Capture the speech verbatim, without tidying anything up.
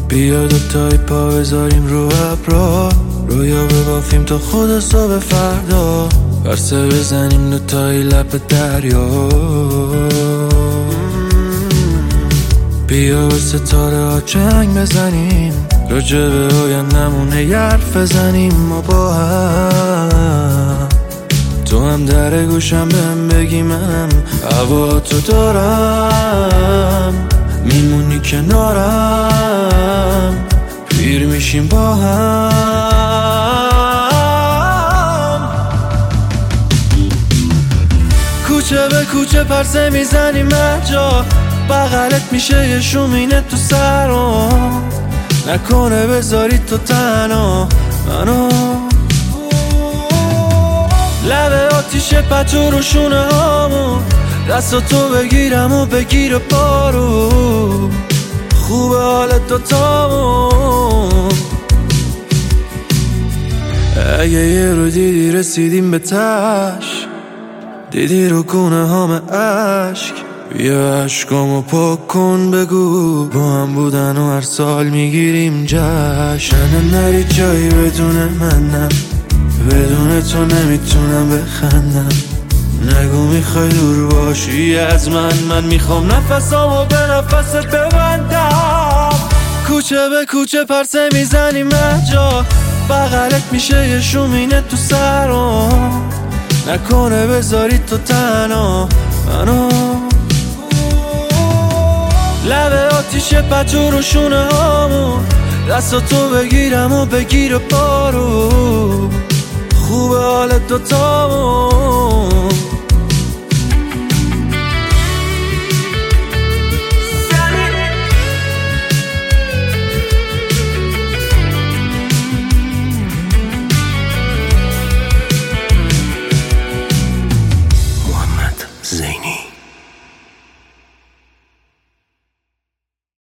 بیا دوتایی پا بذاریم رو ابرا، رویا ببافیم تا خود صبح فردا، پرسه بزنیم دوتایی لب دریا. بیا به ستاره ها چنگ بزنیم، راجع به آیندمون یه حرف بزنیم ما با هم. تو هم در گوشم بهم بگی من هوا تو دارم، میمونی کنارم، پیر میشیم با هم. کوچه به کوچه پرسه میزنیم هرجا، بغلت میشه یه شومینه تو سرم، نکنه بذاری تو تنها منو. لبه آتیشه پتو رو شونه هامون، دست تو بگیرم و بگیر پارو، خوبه حالت دوتامون. اگه یه رو دیدی رسیدیم به تش، دیدی رو گونه هام عشق، بیا عشقامو پاک کن بگو با هم بودن و هر سال میگیریم جشن. نری جایی بدون منم، بدون تو نمیتونم بخندم، نگو میخوای دور باشی از من، من میخوام نفسامو به نفست ببندم. کوچه به کوچه پرسه میزنیم هرجا، بغلت میشه یه شومینه تو سرم، نکنه بذاری تو تنها منو. لبه آتیشه پتو رو شونه هامون، دست تو بگیرم و بگیر پارو، خوبه حالت دوتامون.